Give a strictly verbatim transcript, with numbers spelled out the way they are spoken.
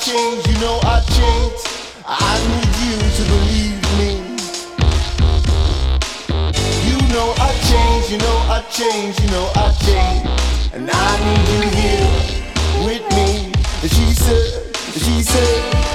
changed, you know I changed. I need you to believe me. You know I changed, you know I changed, you know I changed. And I need you here with me. And she said, she said